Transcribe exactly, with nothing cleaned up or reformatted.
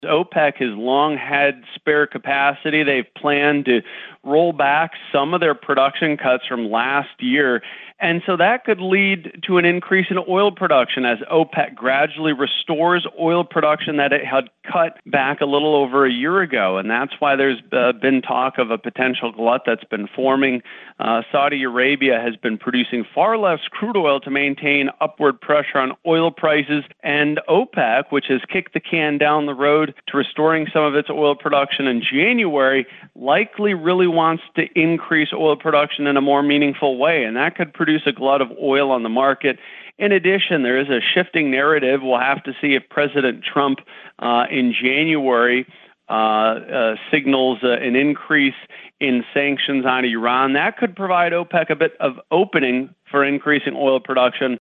OPEC has long had spare capacity. They've planned to roll back some of their production cuts from last year. And so that could lead to an increase in oil production as OPEC gradually restores oil production that it had cut back a little over a year ago. And that's why there's uh, been talk of a potential glut that's been forming. Uh, Saudi Arabia has been producing far less crude oil to maintain upward pressure on oil prices. And OPEC, which has kicked the can down the road to restoring some of its oil production in January, likely really wants to increase oil production in a more meaningful way. And that could produce a glut of oil on the market. In addition, there is a shifting narrative. We'll have to see if President Trump uh, in January uh, uh, signals uh, an increase in sanctions on Iran. That could provide OPEC a bit of opening for increasing oil production.